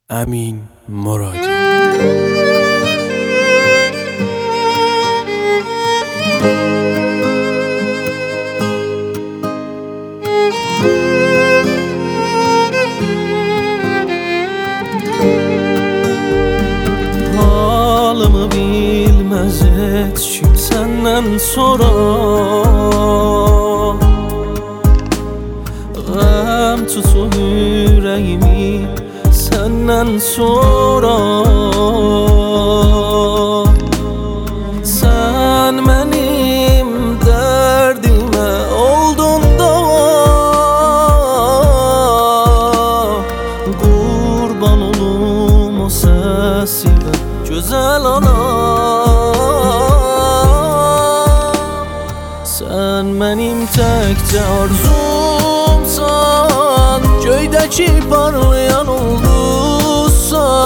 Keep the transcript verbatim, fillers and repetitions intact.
Əmin Muradi. Halımı bilmez heç kim senden sonra, Gəm tutur yüreğimi senden sonra. Sen benim derdime oldun da, kurban olum o sesime güzel anam. Sen benim tekçe arzumsan, göydeki parlayan oldun.